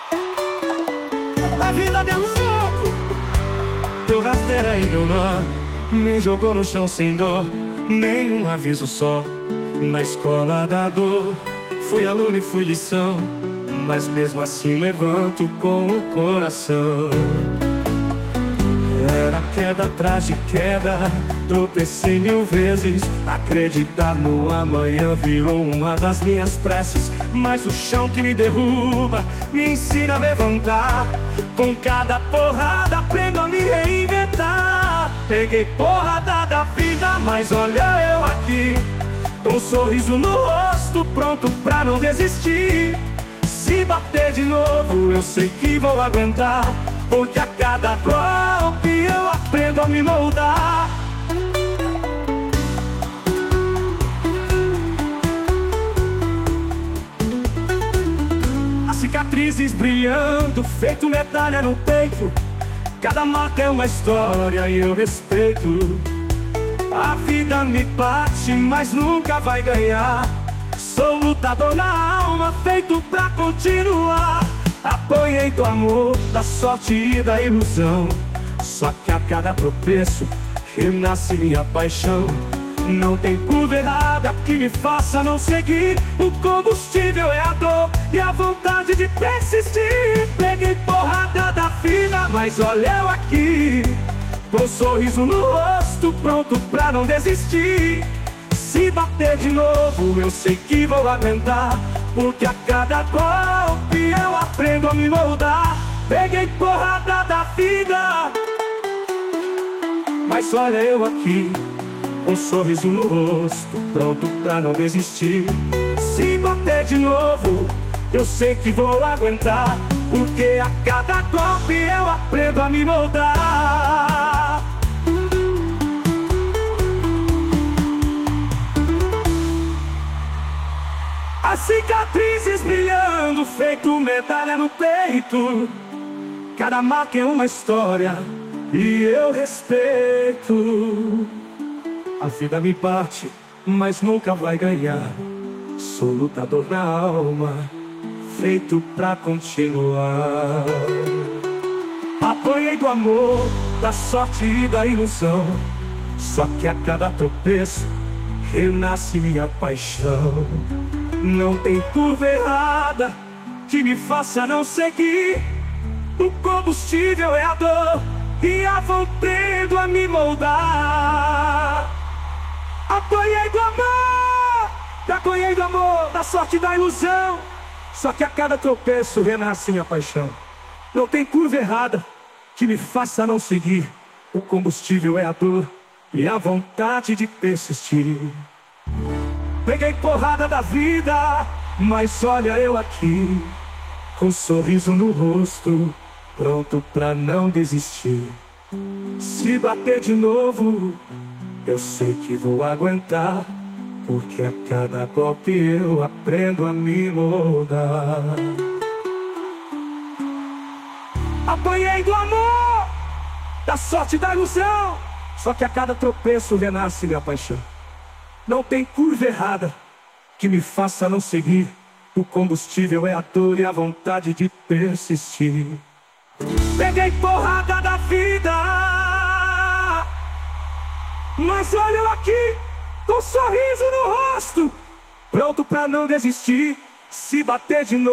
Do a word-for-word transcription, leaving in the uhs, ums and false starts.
A vida deu um soco, deu rasteira e deu nó, me jogou no chão sem dor, nenhum aviso só. Na escola da dor, fui aluno e fui lição, mas mesmo assim levanto com o coração. Era queda atrás de queda, tropecei mil vezes. Acreditar no amanhã virou uma das minhas preces. Mas o chão que me derruba me ensina a levantar. Com cada porrada aprendo a me reinventar. Peguei porrada da vida, mas olha eu aqui, com um sorriso no rosto, pronto pra não desistir. Se bater de novo eu sei que vou aguentar, porque a cada golpe eu aprendo a me moldar. As cicatrizes brilhando, feito medalha no peito. Cada marca é uma história e eu respeito. A vida me bate, mas nunca vai ganhar. Sou lutador na alma, feito pra continuar. Apanhei do amor, da sorte e da ilusão. Só que a cada tropeço renasce minha paixão. Não tem curva errada que me faça não seguir. O combustível é a dor e a vontade de persistir. Peguei porrada da vida, mas olha eu aqui, com um sorriso no rosto, pronto pra não desistir. Se bater de novo eu sei que vou aguentar, porque a cada golpe eu aprendo a me moldar. Peguei porrada da vida, mas olha eu aqui, com um sorriso no rosto, pronto pra não desistir. Se bater de novo eu sei que vou aguentar, porque a cada golpe eu aprendo a me moldar. As cicatrizes brilhando, feito medalha no peito. Cada marca é uma história e eu respeito. A vida me bate, mas nunca vai ganhar. Sou lutador na alma, feito pra continuar. Apanhei do amor, da sorte e da ilusão. Só que a cada tropeço renasce minha paixão. Não tem curva errada que me faça não seguir. O combustível é a dor e a vontade a me moldar. Apanhei do amor, apanhei do amor, da sorte e da ilusão. Só que a cada tropeço renasce minha paixão. Não tem curva errada que me faça não seguir. O combustível é a dor e a vontade de persistir. Peguei porrada da vida, mas olha eu aqui, com um sorriso no rosto, pronto pra não desistir. Se bater de novo eu sei que vou aguentar, porque a cada golpe eu aprendo a me moldar. Apanhei do amor, da sorte e da ilusão. Só que a cada tropeço renasce minha paixão. Não tem curva errada que me faça não seguir. O combustível é a dor e a vontade de persistir. Peguei porrada da vida, mas olha eu aqui, com um sorriso no rosto, pronto pra não desistir. Se bater de novo